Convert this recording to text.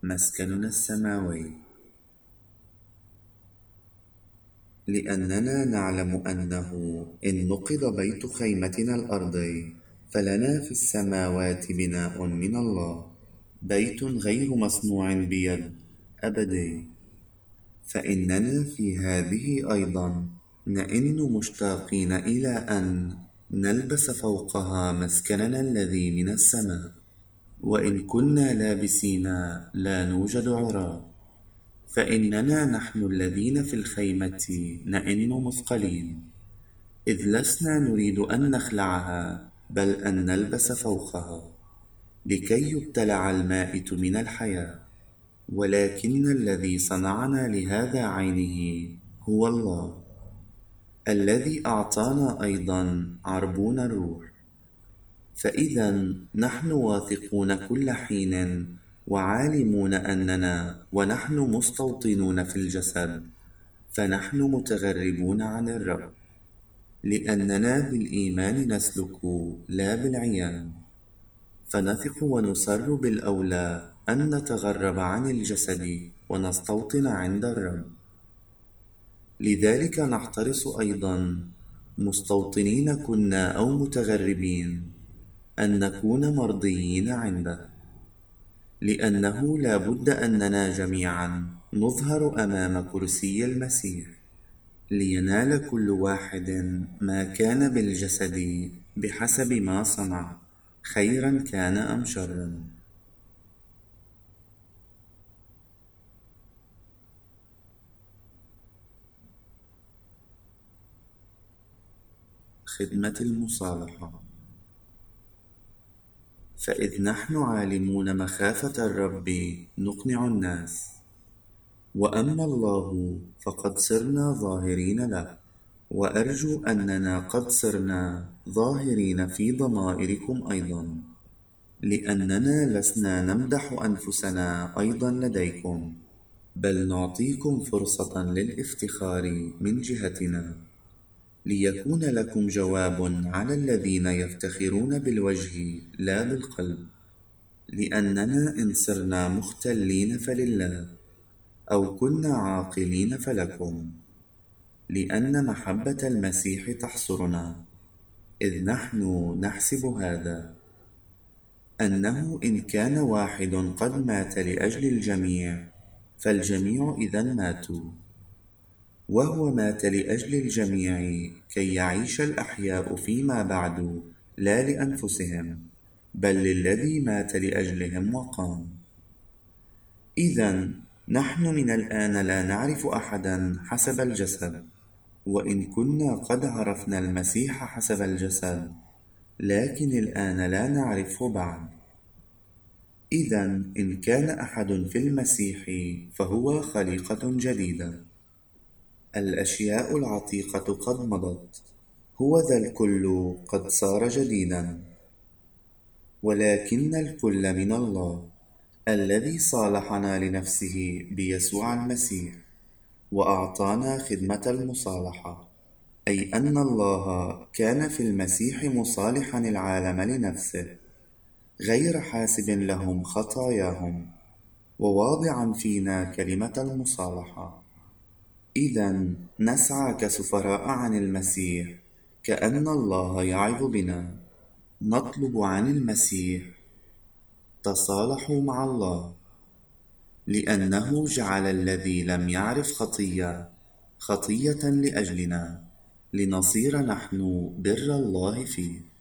مسكننا السماوي، لأننا نعلم أنه إن نقض بيت خيمتنا الأرضي فلنا في السماوات بناء من الله، بيت غير مصنوع بيد أبدي. فإننا في هذه أيضا نئن مشتاقين إلى أن نلبس فوقها مسكننا الذي من السماء، وإن كنا لابسين لا نوجد عراء، فإننا نحن الذين في الخيمة نئن مثقلين، إذ لسنا نريد أن نخلعها بل أن نلبس فوقها، لكي يبتلع المائت من الحياة. ولكن الذي صنعنا لهذا عينه هو الله، الذي أعطانا أيضا عربون الروح. فإذا نحن واثقون كل حين وعالمون أننا ونحن مستوطنون في الجسد فنحن متغربون عن الرب، لأننا بالإيمان نسلك لا بالعيان، فنثق ونسر بالأولى أن نتغرب عن الجسد ونستوطن عند الرب. لذلك نحترص أيضا مستوطنين كنا أو متغربين أن نكون مرضيين عنده، لأنه لا بد أننا جميعا نظهر أمام كرسي المسيح، لينال كل واحد ما كان بالجسد بحسب ما صنع، خيرا كان أم شرا. خدمة المصالحة. فإذ نحن عالمون مخافة الرب نقنع الناس، وأما الله فقد صرنا ظاهرين له، وأرجو أننا قد صرنا ظاهرين في ضمائركم أيضا، لأننا لسنا نمدح أنفسنا أيضا لديكم، بل نعطيكم فرصة للافتخار من جهتنا، ليكون لكم جواب على الذين يفتخرون بالوجه لا بالقلب. لأننا إن صرنا مختلين فلله، أو كنا عاقلين فلكم، لأن محبة المسيح تحصرنا، إذ نحن نحسب هذا، أنه إن كان واحد قد مات لأجل الجميع فالجميع إذن ماتوا، وهو مات لأجل الجميع كي يعيش الأحياء فيما بعد لا لأنفسهم بل للذي مات لأجلهم وقام. إذن نحن من الآن لا نعرف أحدا حسب الجسد، وإن كنا قد عرفنا المسيح حسب الجسد لكن الآن لا نعرفه بعد. إذن إن كان أحد في المسيح فهو خليقة جديدة، الأشياء العتيقة قد مضت، هو ذا الكل قد صار جديدا. ولكن الكل من الله، الذي صالحنا لنفسه بيسوع المسيح وأعطانا خدمة المصالحة، أي أن الله كان في المسيح مصالحا العالم لنفسه، غير حاسب لهم خطاياهم، وواضعا فينا كلمة المصالحة. إذن نسعى كسفراء عن المسيح، كأن الله يعظ بنا، نطلب عن المسيح: تصالحوا مع الله، لأنه جعل الذي لم يعرف خطية لأجلنا، لنصير نحن بر الله فيه.